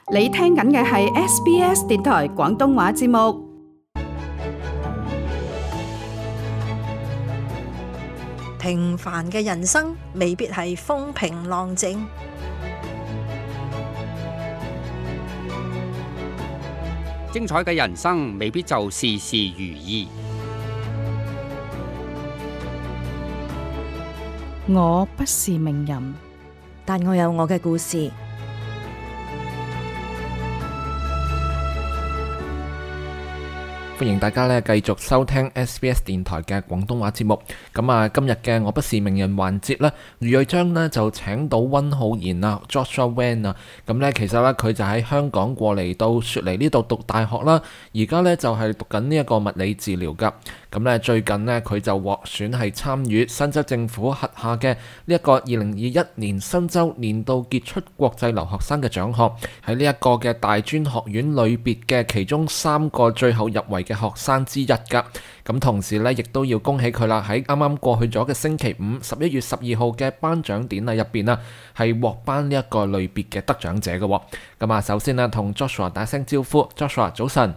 你聽緊嘅係 SBS 電台廣東話節目。 平凡嘅人生未必係風平浪靜， 精彩嘅人生未必就事事如意。 我不是名人， 但我有我嘅故事。 歡迎大家繼續收聽 SBS 電台嘅廣東話節目。今日嘅我不是名人環節咧，余瑞章就請到溫浩然啊 Joshua Wan 啊。其實佢就喺香港過嚟到雪梨呢度讀大學啦。而家就係讀緊呢一個物理治療噶。最近佢就獲選係參與新州政府轄下嘅呢一個2021年新州年度傑出國際留學生嘅獎項，喺呢一個嘅大專學院類別嘅其中3個最後入圍嘅學生之一噶。同時亦都要恭喜佢啦！喺啱啱過去咗嘅星期五11月12號嘅頒獎典禮入邊啦，係獲頒呢一個類別嘅得獎者嘅。首先同 Joshua 打聲招呼。Joshua 早晨。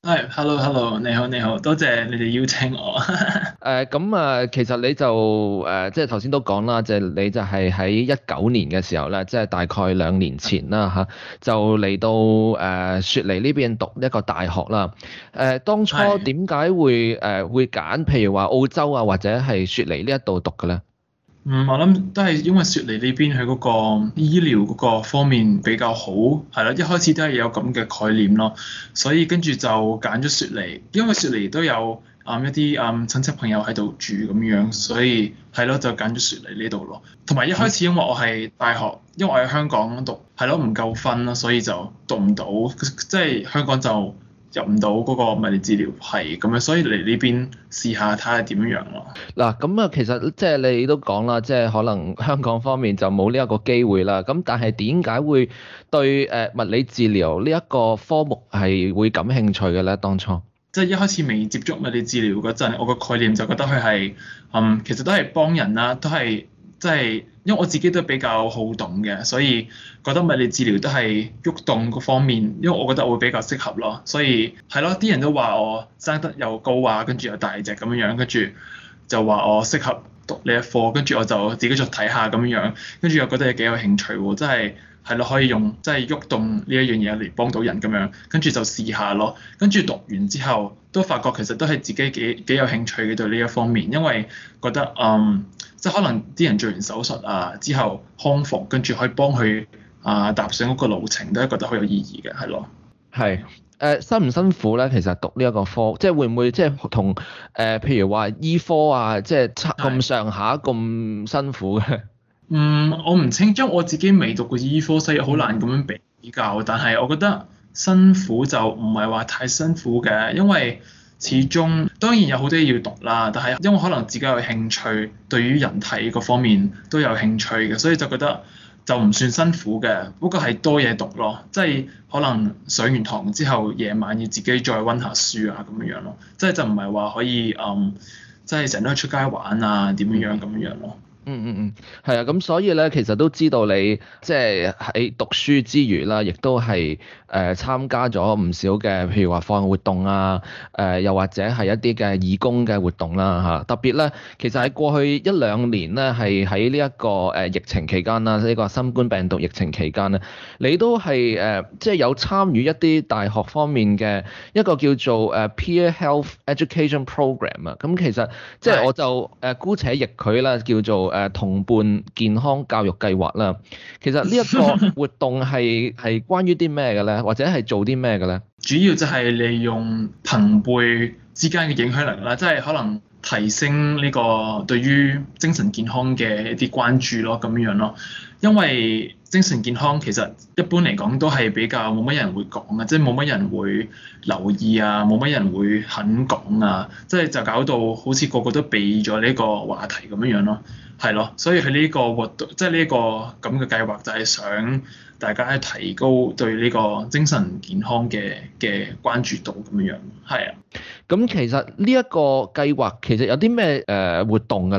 Hello， 你好，多謝你哋邀請我。 其實你就即係頭先都講啦，你就係喺19年嘅時候咧，即係大概2年前啦嚇，就嚟到雪梨呢邊讀一個大學啦。當初點解會揀譬如話澳洲啊，或者係雪梨呢一度讀嘅咧？ 我諗都係因為雪梨呢邊佢嗰個醫療嗰個方面比較好，係啦，一開始都係有咁嘅概念咯，所以跟住就揀咗雪梨，因為雪梨都有一啲親戚朋友喺度住咁樣，所以係咯，就揀咗雪梨呢度咯。同埋一開始因為我係大學，因為我喺香港讀，係咯，唔夠分啦，所以就讀唔到，即係香港就入唔到嗰個物理治療系咁樣，所以嚟呢邊試下睇下點樣咯。 嗱，其實即係你都講啦，即係可能香港方面就冇呢一個機會啦。咁但係點解會對物理治療呢一個科目係會感興趣嘅咧？當初即係一開始未接觸物理治療嗰陣，我個概念就覺得佢係其實都係幫人啦，都係即係因為我自己都比較好動嘅，所以覺得物理治療都係喐動嗰方面，因為我覺得我會比較適合咯。所以係咯，啲人都話我生得又高啊，跟住又大隻咁樣，跟住就話我適合讀呢一科，跟住我就自己再睇下咁樣，跟住又覺得幾有興趣喎，真係係咯，可以用即係喐動呢一樣嘢嚟幫到人咁樣，跟住就試下咯。跟住讀完之後都發覺其實都係自己幾有興趣嘅對呢一方面，因為覺得即係可能啲人做完手術啊之後康復，跟住可以幫佢踏上嗰個路程，都係覺得好有意義嘅，係咯。 係辛唔辛苦咧？其實讀呢一個科，即係會唔會即係同譬如話醫科啊，即係咁上下咁辛苦嘅？ 我唔清，因為我自己未讀過醫科，所以好難咁樣比較。但係我覺得辛苦就唔係話太辛苦嘅，因為始終當然有好多嘢要讀啦。但係因為可能自己有興趣，對於人體嗰方面都有興趣嘅，所以就覺得就唔算辛苦嘅。不過係多嘢讀咯，即係可能上完堂之後，夜晚要自己再溫下書啊咁樣咯。即係就唔係話可以即係成日都出街玩啊點樣咁樣咯。 係啊，咁所以咧，其實都知道你即係喺讀書之餘啦，亦都係參加咗唔少嘅，譬如話課外活動啊，又或者係一啲嘅義工嘅活動啦嚇。特別咧，其實喺過去1-2年咧，係喺呢一個疫情期間啦，呢個新冠病毒疫情期間咧，你都係即係有參與一啲大學方面嘅一個叫做Peer Health Education Program 啊。咁其實即係我就姑且譯佢啦，叫做同伴健康教育計劃啦。其實呢一個活動係關於啲咩嘅咧，或者係做啲咩嘅咧？ 主要就係利用朋輩之間嘅影響力啦，即係可能提升呢個對於精神健康嘅一啲關注咯，咁樣咯。因為精神健康其實一般嚟講都係比較冇乜人會講嘅，即係冇乜人會留意啊，冇乜人會肯講啊，即係就搞到好似個個都避咗呢個話題咁樣咯。係咯，所以佢呢個活動，即係呢個咁嘅計劃，就係想大家提高對呢個精神健康嘅關注度咁樣。係啊。 咁其實呢一個計劃其實有啲咩活動嘅咧嚇？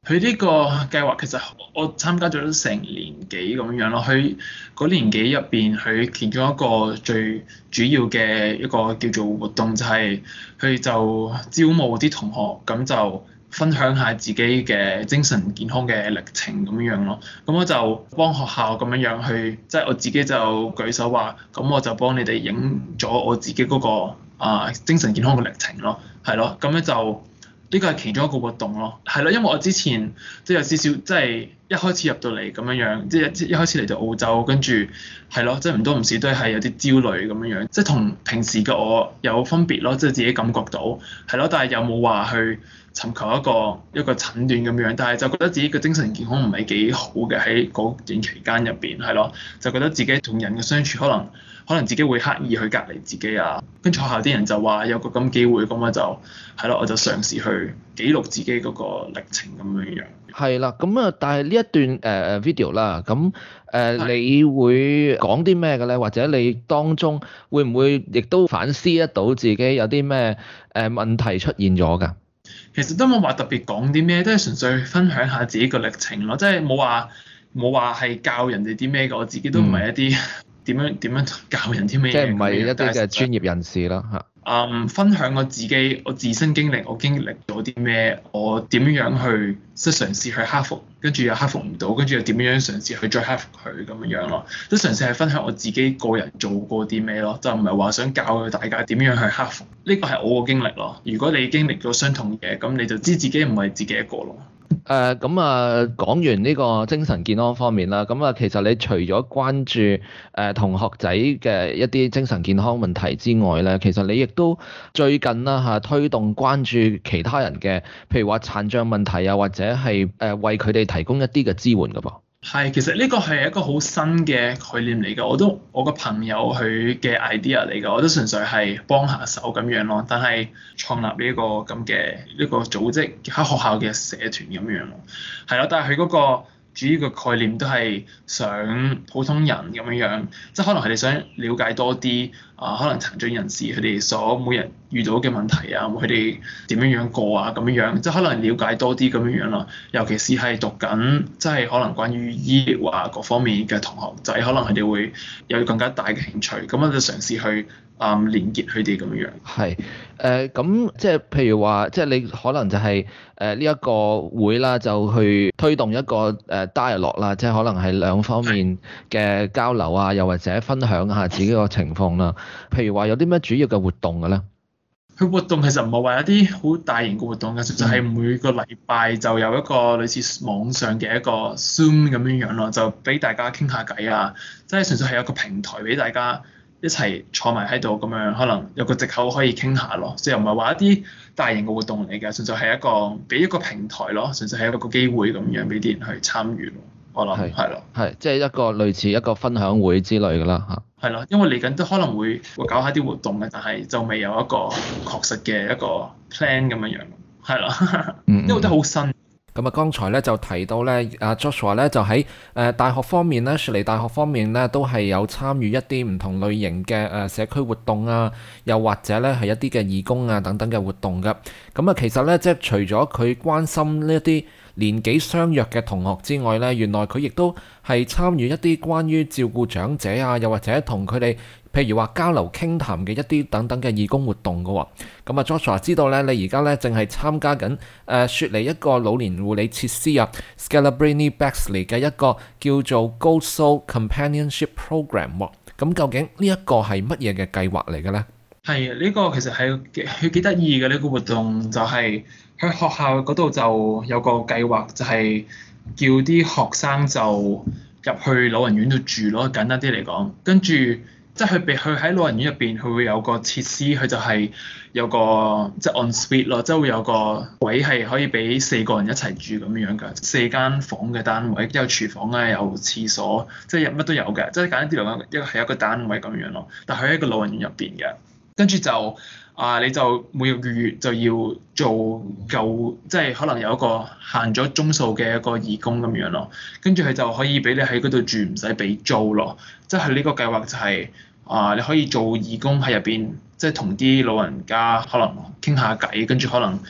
佢呢個計劃其實我參加咗成年幾咁樣咯。佢嗰年幾入邊，佢其中一個最主要嘅一個叫做活動就係佢就招募啲同學，咁就分享下自己嘅精神健康嘅歷程咁樣咯。咁我就幫學校咁樣去，即係我自己就舉手話，咁我就幫你哋影咗我自己嗰個精神健康嘅歷程咯，係咯，咁樣就。呢個係其中一個活動咯，係咯，因為我之前即係有少少，即係一開始入到嚟咁樣樣，即係一開始嚟到澳洲，跟住係咯，即係唔多唔少都係有啲焦慮咁樣樣，即係同平時嘅我有分別咯，即係自己感覺到係咯，但係又冇話去尋求一個診斷咁樣，但係就覺得自己嘅精神健康唔係幾好嘅喺嗰段期間入邊，係咯，就覺得自己同人嘅相處可能自己會刻意去隔離自己啊，跟住學校啲人就話有個咁機會，咁我就係咯，我就嘗試去記錄自己嗰個歷程咁樣樣。 係啦，咁啊，但係呢一段video 啦，咁你會講啲咩嘅咧？或者你當中會唔會亦都反思得到自己有啲咩問題出現咗㗎？ 其實都冇話特別講啲咩，都係純粹分享下自己個歷程咯，即係冇話係教人哋啲咩嘅，我自己都唔係一啲點樣教人啲咩嘢， 即係唔係一啲嘅專業人士啦嚇。 分享我自身經歷，我經歷咗啲咩，我點樣去即係嘗試去克服，跟住又克服唔到，跟住又點樣嘗試去再克服佢咁樣咯。即係嘗試係分享我自己個人做過啲咩咯，就唔係話想教大家點樣去克服。呢個係我個經歷咯。如果你經歷咗相同嘅，咁你就知自己唔係自己一個咯。 咁講完呢個精神健康方面啦，咁其實你除咗關注同學仔嘅一啲精神健康問題之外咧，其實你亦都最近啦推動關注其他人嘅，譬如話殘障問題啊，或者係為佢哋提供一啲嘅支援㗎噃。 係，其實呢個係一個好新嘅概念嚟㗎，我個朋友佢嘅 idea 嚟㗎，我都純粹係幫下手咁樣咯。但係創立呢個咁嘅呢個組織喺學校嘅社團咁樣咯，係咯。但係佢嗰個主要嘅概念都係想普通人咁樣，即係可能佢哋想了解多啲可能殘障人士佢哋所每日遇到嘅問題啊，佢哋點樣過啊咁樣，即係可能了解多啲咁樣咯。尤其是係讀緊即係可能關於醫療啊各方面嘅同學仔，可能佢哋會有更加大嘅興趣，咁我就嘗試去連結佢哋咁樣。 係咁即係譬如話，即係你可能就係呢一個會啦，就去推動一個dialogue 啦，即係可能係兩方面嘅交流啊，又或者分享下自己個情況啦。譬如話有啲咩主要嘅活動嘅咧？ 佢活動其實唔係話一啲好大型嘅活動嘅，就係每個禮拜就有一個類似網上嘅一個 Zoom 咁樣咯，就俾大家傾下偈啊，即係純粹係一個平台俾大家一齊坐埋喺度咁樣，可能有個藉口可以傾下咯，即係又唔係話一啲大型嘅活動嚟嘅，純粹係俾一個平台咯，純粹係一個機會咁樣俾啲人去參與咯。我諗係咯， 係即係一個類似一個分享會之類㗎啦嚇。 係咯，因為嚟緊都可能會搞下啲活動嘅，但係就未有一個確實嘅一個 plan 咁樣，係咯，因為都好新。 咁剛才咧就提到咧，阿 Joshua 咧就喺大學方面咧，雪梨大學方面咧都係有參與一啲唔同類型嘅社區活動啊，又或者咧係一啲嘅義工啊等等嘅活動㗎。咁其實咧即係除咗佢關心呢一啲年紀相若嘅同學之外咧，原來佢亦都係參與一啲關於照顧長者啊，又或者同佢哋譬如話交流傾談嘅一啲等等嘅義工活動㗎喎。咁Joshua 知道咧，你而家咧正係參加緊雪梨一個老年護理設施啊 Scalabrini Bexley 嘅一個叫做 Gold Soul Companionship Program 喎。咁究竟呢一個係乜嘢嘅計劃嚟嘅咧？ 係呢個其實係佢幾得意嘅呢個活動，就係喺學校嗰度就有個計劃，就係叫啲學生就入去老人院度住咯。簡單啲嚟講，跟住即係佢喺老人院入邊，佢會有個設施，佢就係有個即係 en suite 咯，即係會有個位係可以俾4個人一齊住咁樣㗎，4間房嘅單位，有廚房啊，有廁所，即係乜都有嘅。即係簡單啲嚟講，係一個單位咁樣咯。但係喺一個老人院入邊嘅，跟住就你就每個月就要做夠，即係可能有一個限咗鐘數嘅一個義工咁樣咯。跟住佢就可以俾你喺嗰度住，唔使俾租咯。即係呢個計劃就係你可以做義工喺入邊，即係同啲老人家可能傾下偈，跟住可能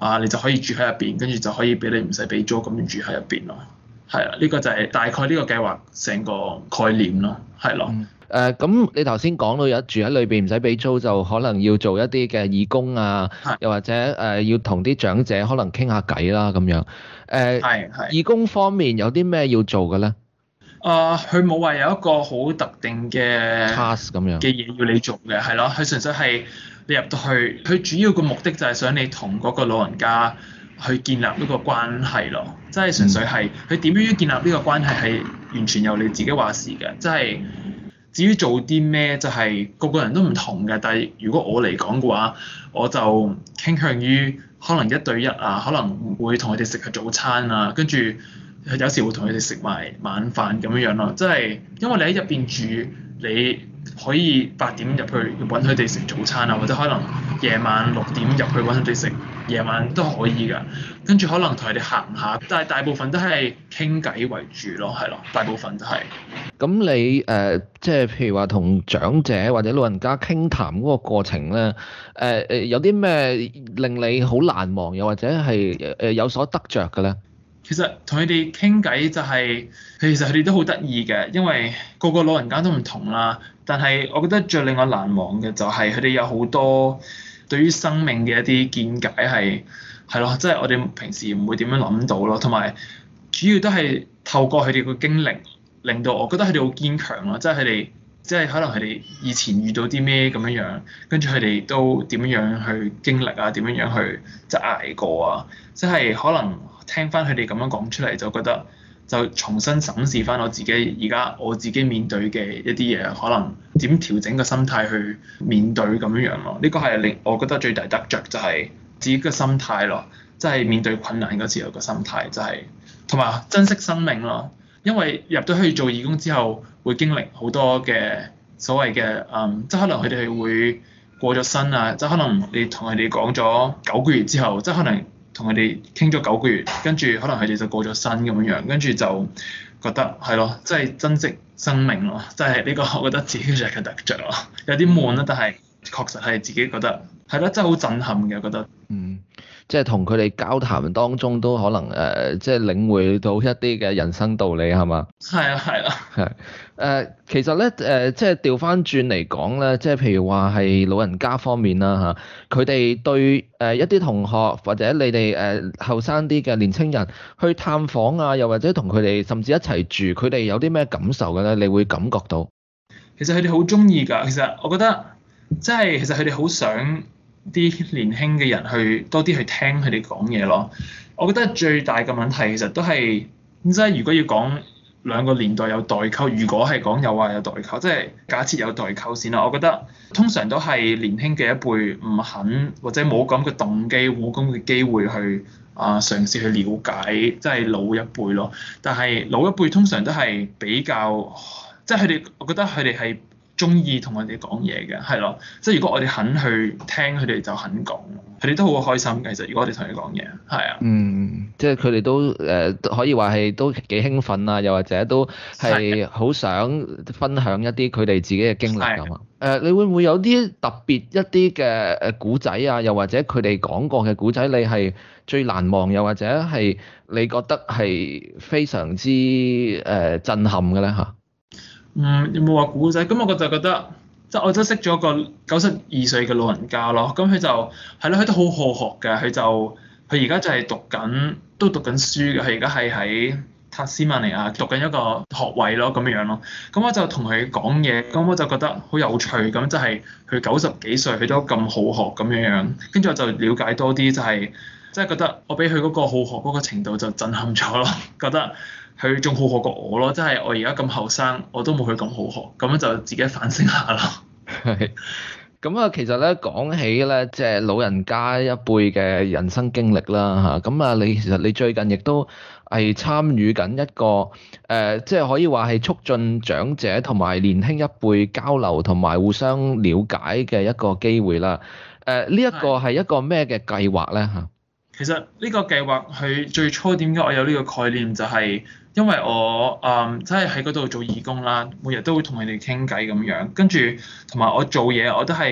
你就可以住喺入邊，跟住就可以俾你唔使俾租咁樣住喺入邊咯。係啦，呢個就係大概呢個計劃成個概念咯，係咯。 咁你頭先講到有住喺裏邊唔使俾租，就可能要做一啲嘅義工啊，又或者要同啲長者可能傾下偈啦咁樣。義工方面有啲咩要做嘅咧？ 佢冇話有一個好特定嘅 task 咁樣嘅嘢要你做嘅，係咯。佢純粹係你入到去，佢主要個目的就係想你同嗰個老人家去建立呢個關係咯。即係純粹係佢點樣建立呢個關係係完全由你自己話事嘅，即係。至於做啲咩就係個個人都唔同嘅，但係如果我嚟講嘅話，我就傾向於可能1對1啊，可能會同佢哋食下早餐啊，跟住有時會同佢哋食埋晚飯咁樣咯。即係因為你喺入邊住，你可以8點入去揾佢哋食早餐啊，或者可能夜晚6點入去揾佢哋食夜晚都可以㗎。跟住可能同佢哋行下，但係大部分都係傾偈為主咯，係咯，大部分都係。 咁你即係譬如話同長者或者老人家傾談嗰個過程咧，有啲咩令你好難忘，又或者係有所得着嘅咧？ 其實同佢哋傾偈就係，其實佢哋都好得意嘅，因為個個老人家都唔同啦。但係我覺得最令我難忘嘅就係佢哋有好多對於生命嘅一啲見解係咯，即係我哋平時唔會點樣諗到咯。同埋主要都係透過佢哋個經歷，令到我覺得佢哋好堅強咯。即係佢哋，即係可能佢哋以前遇到啲咩咁樣，跟住佢哋都點樣去經歷啊，點樣去即係捱過啊。即係可能聽翻佢哋咁樣講出嚟，就覺得就重新審視翻我自己而家我自己面對嘅一啲嘢，可能點調整個心態去面對咁樣咯。呢個係令我覺得最大得着，就係自己嘅心態咯，即係面對困難嗰時候個心態，就係同埋珍惜生命咯。因為入到去做義工之後，會經歷好多嘅所謂嘅即係可能佢哋係會過咗身啊，即係可能你同佢哋講咗9個月之後，即係可能同佢哋傾咗9個月，跟住可能佢哋就過咗身咁樣，跟住就覺得係咯，即係珍惜生命咯，即係呢個我覺得自己嘅得着咯，有啲悶啦，但係確實係自己覺得係咯，真係好震撼嘅，覺得。 即係同佢哋交談當中都可能即係領會到一啲嘅人生道理係嘛？係啊，係啦。其實咧即係調翻轉嚟講咧，即係譬如話係老人家方面啦嚇，佢哋對一啲同學或者你哋後生啲嘅年青人去探訪啊，又或者同佢哋甚至一齊住，佢哋有啲咩感受嘅咧？你會感覺到？ 其實佢哋好中意㗎。其實我覺得即係其實佢哋好想啲年輕嘅人去多啲去聽佢哋講嘢咯。我覺得最大嘅問題其實都係即係如果要講兩個年代有代溝，如果係講有話有代溝，即係假設有代溝先啦。我覺得通常都係年輕嘅一輩唔肯或者冇咁嘅動機，冇咁嘅機會去嘗試去了解即係老一輩咯。但係老一輩通常都係比較即係佢哋，我覺得佢哋係中意同我哋講嘢嘅，係咯，即係如果我哋肯去聽，佢哋就肯講，佢哋都好開心嘅。其實如果我哋同佢講嘢，係啊， 即係佢哋都可以話係都幾興奮啊，又或者都係好想分享一啲佢哋自己嘅經歷㗎嘛。你會唔會有啲特別一啲嘅古仔啊，又或者佢哋講過嘅古仔，你係最難忘，又或者係你覺得係非常之震撼嘅咧嚇？ 有冇話古仔？咁我就覺得，即係我都識咗個92歲嘅老人家咯。咁佢就係咯，佢都好好學嘅。佢而家就係都讀緊書嘅。佢而家係喺塔斯馬尼亞讀緊一個學位咯，咁樣咯。咁我就同佢講嘢，咁我就覺得好有趣。咁就係佢90幾歲，佢都咁好學咁樣。跟住我就了解多啲，就係即係覺得我俾佢嗰個好學嗰個程度就震撼咗咯，覺得。佢仲好學過我咯，即係我而家咁後生，我都冇佢咁好學，咁就自己反省下咯。 係，咁啊，其實咧講起咧，即係老人家一輩嘅人生經歷啦嚇，咁啊，其實你最近亦都係參與緊一個即係可以話係促進長者同埋年輕一輩交流同埋互相了解嘅一個機會啦。呢一個係一個咩嘅計劃咧嚇？ 其實呢個計劃佢最初點解我有呢個概念，就係因為我即係喺嗰度做義工啦，每日都會同佢哋傾偈咁樣，跟住同埋我做嘢我都係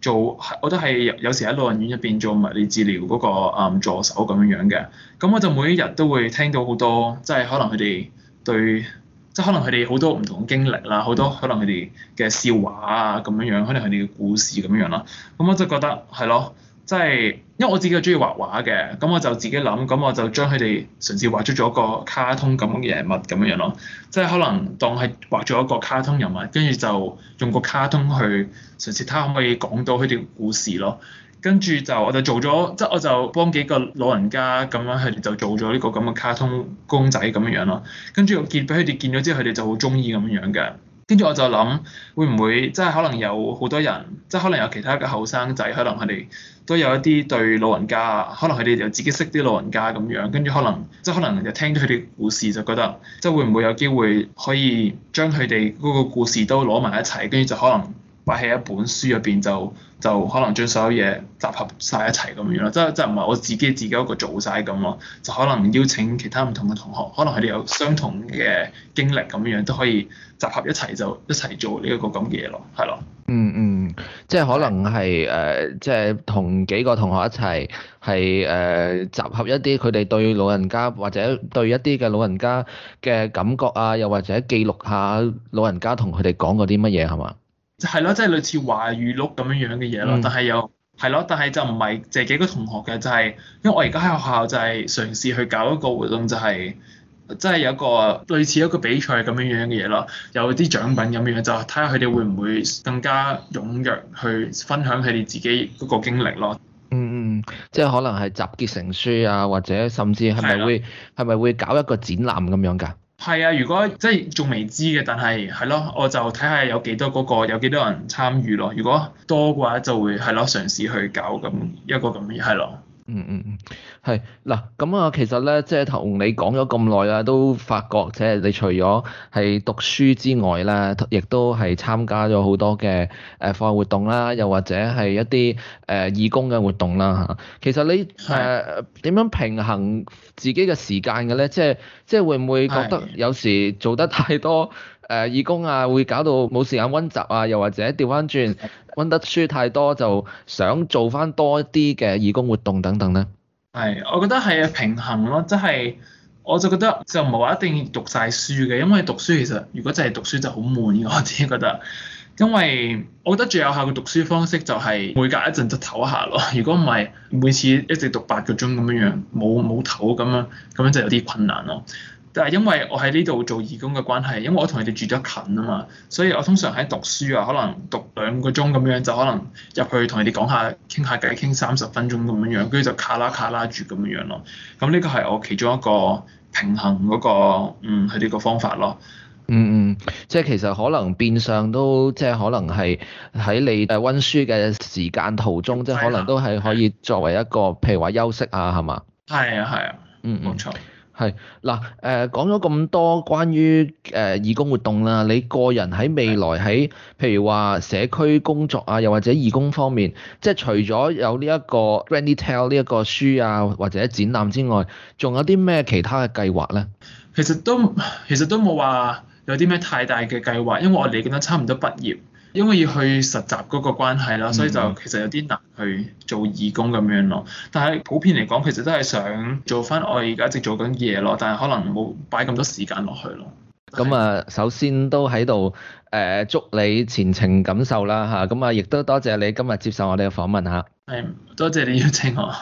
做，我都係有時喺老人院入邊做物理治療嗰個助手咁樣嘅。咁我就每一日都會聽到好多，即係可能佢哋對，即係可能佢哋好多唔同嘅經歷啦，好多可能佢哋嘅笑話啊咁樣，可能佢哋嘅故事咁樣啦。咁我就覺得係咯。即係，因為我自己係中意畫畫嘅，咁我就自己諗，咁我就將佢哋嘗試畫出咗一個卡通咁嘅人物咁樣咯。即係可能當係畫咗一個卡通人物，跟住就用個卡通去嘗試睇下可唔可以講到佢哋嘅故事咯。跟住我就做咗，即係我就幫幾個老人家咁樣，佢哋就做咗呢個咁嘅卡通公仔咁樣咯。跟住我俾佢哋見咗之後，佢哋就好中意咁樣嘅。跟住我就諗，會唔會即係可能有好多人，即係可能有其他嘅後生仔，可能佢哋都有一啲對老人家，可能佢哋又自己識啲老人家咁樣，跟住可能就聽到佢哋故事，就覺得即係會唔會有機會可以將佢哋嗰個故事都攞埋一齊，跟住就可能擺喺一本書入邊，就可能將所有嘢集合晒一齊咁樣咯。即係唔係我自己一個做晒咁咯，就可能邀請其他唔同嘅同學，可能佢哋有相同嘅經歷咁樣，都可以集合一齊就一齊做呢一個咁嘅嘢咯，係咯。 即係可能係即係同幾個同學一齊係集合一啲佢哋對老人家或者對一啲嘅老人家嘅感覺啊，又或者記錄下老人家同佢哋講過啲乜嘢係嘛？ 係咯，即係類似話語錄咁樣嘅嘢咯，但係又係咯，但係就唔係淨係幾個同學嘅，就係因為我而家喺學校就係嘗試去搞一個活動，就係即係有一個類似一個比賽咁樣嘅嘢咯，有啲獎品咁樣，就睇下佢哋會唔會更加踴躍去分享佢哋自己嗰個經歷咯。 即係可能係集結成書啊，或者甚至係咪會搞一個展覽咁樣㗎？ 係啊，如果即係仲未知嘅，但係係咯，我就睇下有幾多有幾多人參與咯。如果多嘅話，就會係咯，嘗試去搞咁一個咁嘅嘢係咯。 係嗱，咁啊，其實咧，即係同你講咗咁耐啦，都發覺即係你除咗係讀書之外咧，亦都係參加咗好多嘅課外活動啦，又或者係一啲義工嘅活動啦嚇。其實你點樣平衡自己嘅時間嘅咧？即係會唔會覺得有時做得太多義工啊，會搞到冇時間溫習啊，又或者調翻轉溫得書太多，就想做翻多啲嘅義工活動等等咧？ 係，我覺得係平衡咯，即係我就覺得就唔係話一定要讀晒書嘅，因為讀書其實如果淨係讀書就好悶嘅，我自己覺得。因為我覺得最有效嘅讀書方式就係每隔一陣就唞下咯。如果唔係每次一直讀8個鐘咁樣冇唞咁樣就有啲困難咯。但係因為我喺呢度做義工嘅關係，因為我同佢哋住得近啊嘛，所以我通常喺讀書啊，可能讀2個鐘咁樣，就可能入去同佢哋講下傾下偈，傾30分鐘咁樣，跟住就卡啦住咁樣咯。咁呢個係我其中一個平衡嗰個佢哋個方法咯。 即係其實可能變相都即係可能係喺你溫書嘅時間途中，即係可能都係可以作為一個譬如話休息啊，係嘛？係啊，冇錯。 係嗱，講咗咁多關於義工活動啦，你個人喺未來喺譬如話社區工作啊，又或者義工方面，即係除咗有呢一個 Granny Tale 呢一個書啊或者展覽之外，仲有啲咩其他嘅計劃咧？ 其實都冇話有啲咩太大嘅計劃，因為我嚟緊都差唔多畢業。因為要去實習嗰個關係啦，所以就其實有啲難去做義工咁樣咯。但係普遍嚟講，其實都係想做翻我而家一直做緊嘅嘢咯，但係可能冇擺咁多時間落去咯。 咁啊，首先都喺度祝你前程錦繡啦嚇，咁啊亦都多謝你今日接受我哋嘅訪問嚇。 係，多謝你邀請我。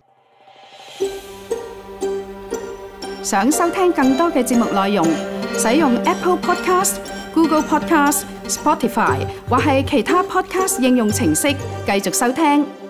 想收聽更多嘅節目內容，使用 Apple Podcast、Google Podcast、Spotify 或係其他 podcast 應用程式繼續收聽。